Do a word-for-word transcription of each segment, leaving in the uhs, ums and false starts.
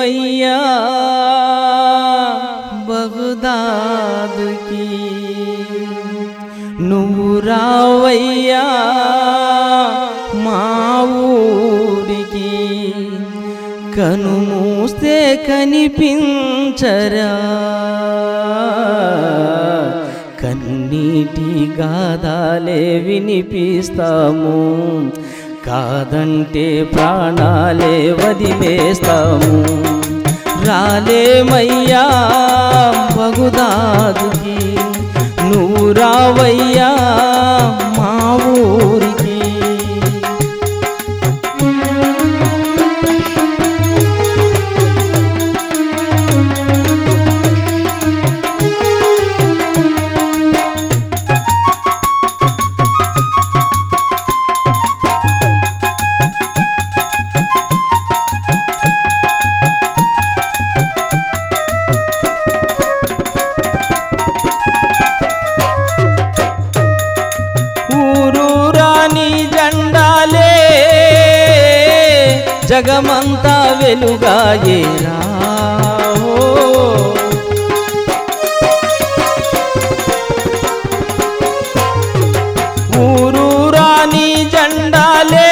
మయ్యా బగుదాదుకి నువ్వు రావయ్యా మా ఊరికి కనుమూస్తే కనిపించరా కన్నీటి గాథలే వినిపిస్తాము కాదంటే ప్రాణాలే వదిలేస్తాము రాలేమయ్యా బగుదాదుకి నువ్వు రావయ్యా మా ఊరికి జగమంతా వెలుగాయేరా ఊరూరాని జెండాలే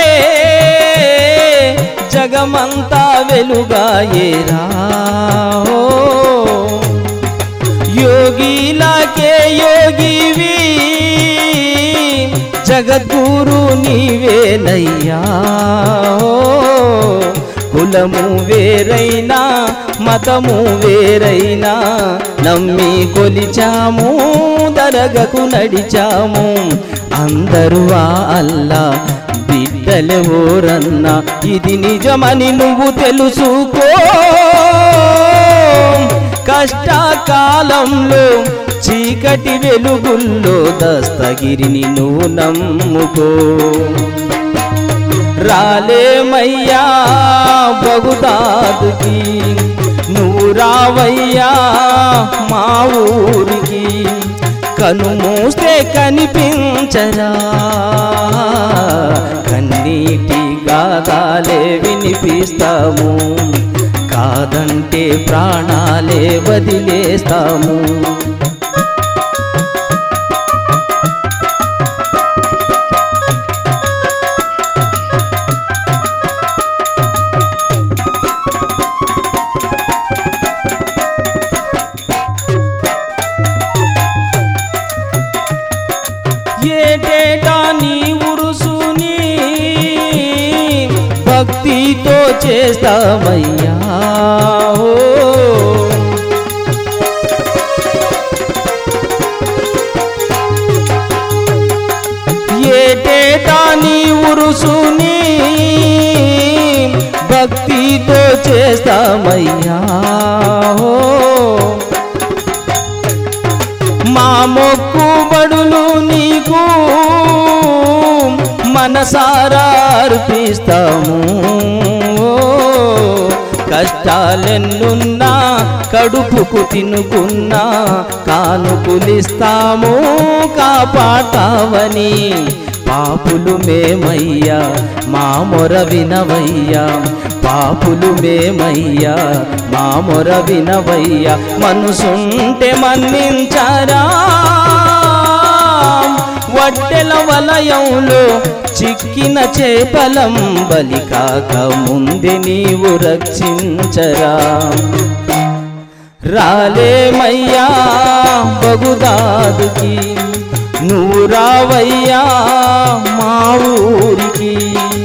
జగమంతా వెలుగాయేరా యోగిలాకే యోగివి జగద్గురు నీవేనయ్యా కులము వేరైనా మతము వేరైనా నమ్మి కొలిచాము దరగకు నడిచాము అందరూ ఆ అల్లా బిడ్డలే ఓరన్నా ఇది నిజమని నువ్వు తెలుసుకో కష్టకాలంలో చీకటి వెలుగుల్లో దస్తగిరిని నువ్వు నమ్ముకో రాలేమయ్యా బగుదాదుకి నువ్వు రావయ్యా మా ఊరికి కనుమూస్తే కనిపించరా కన్నీటి గాథలే వినిపిస్తాము కాదంటే ప్రాణాలే వదిలేస్తాము ఏటేటా నీ ఉరుసుని భక్తితో చేస్తామయ్యా ఏటేటా నీ ఉరుసుని భక్తితో చేస్తామయ్యా మా మొక్కుబడులు నీకు మనసారా అర్పిస్తాము కష్టాలెన్నున్నా కడుపుకు తినుకున్నా కానుకులిస్తాము కాపాడతావని పాపులు మేమయ్యా మా మొర వినవయ్యా పాపులు మేమయ్యా మా మొర వినవయ్యా మనసుంటే మన్నించరా వడ్డెల వలయంలో చిక్కిన చేపలం బలి కాక ముందే నీవు రక్షించరా రాలేమయ్యా బగుదాదుకి నువ్వు రావయ్యా మా ఊరికి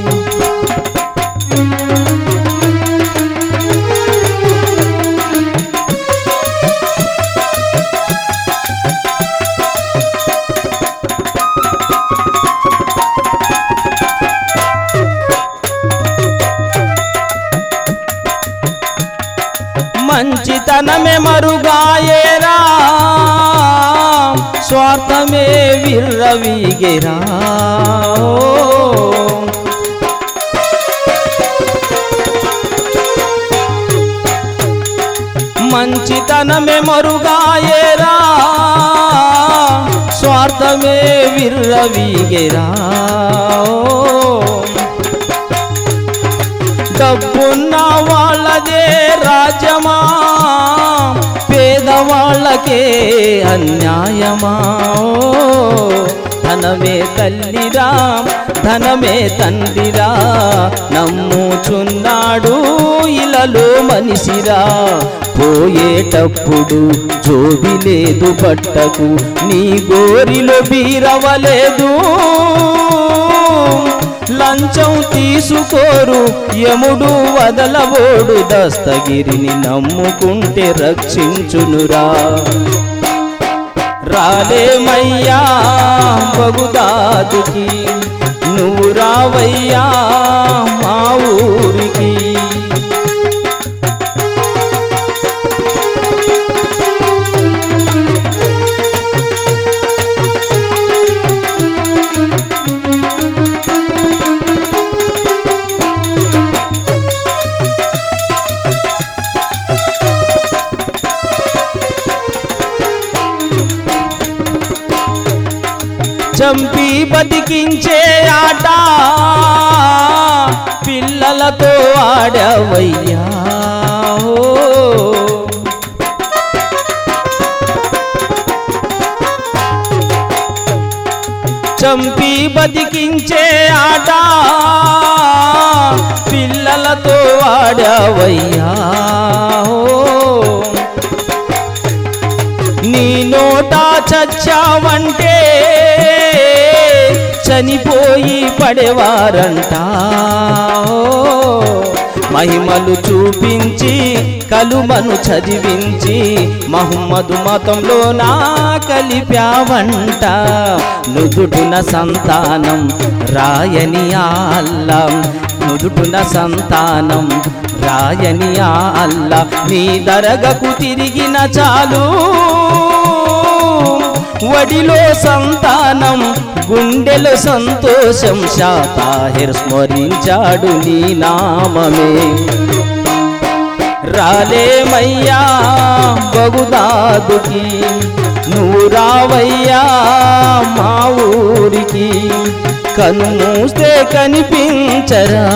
మంచితనమే మరుగాయేరా స్వార్థమే విర్రవీగేరా మంచితనమే మరుగాయేరా స్వార్థమే విర్రవీగేరా డబ్బున్న వాళ్ళ వాళ్ళదే రాజ్యమా పేదవాళ్ళకే అన్యాయమా ధనమే తల్లిరా ధనమే తండ్రిరా నమ్ముచున్నాడు ఇలలో మనిషిరా పోయేటప్పుడు జోబి లేదు బట్టకు నీ గోరిలో బీరవలేదు లంచం తీసుకోరు యముడు వదలబోడు దస్తగిరిని నమ్ముకుంటే రక్షించునురా రాలేమయ్యా బగుదాదుకి నువ్వు రావయ్యా మా ఊరికి చంపి బతికించే ఆట పిల్లలతో ఆడవయ్యా చంపి బతికించే ఆట పిల్లలతో ఆడవయ్యా నీ నోట చచ్చావంటే చనిపోయి పడేవారంట మహిమలు చూపించి కలుమను చదివించి మహమ్మదు మతంలో నా కలిపావంట నుదుటున సంతానం రాయని అల్లా నుదుటున సంతానం రాయని అల్లా నీ దరగకు తిరిగిన చాలు వడిలో సంతానం గుండెలో సంతోషం షా తాహిర్ స్మరించాడు నీ నామమే రాలేమయ్యా బగుదాదుకి నువ్వు రావయ్యా మా ఊరికి కన్నుమూస్తే కనిపించరా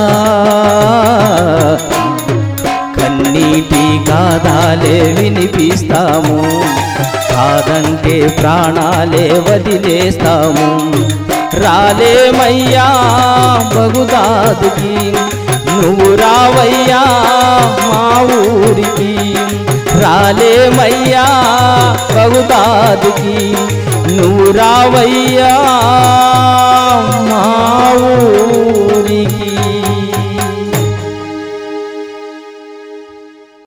కన్నీటి గాథాలే వినిపిస్తాము కాదంటే ప్రాణాలే వదిలేస్తాము రాలేమయ్యా బగుదాదుకి నువ్వు రావయ్యా మా ఊరికి రాలేమయ్యా బగుదాదుకి నువ్వు రావయ్యా మా ఊరికి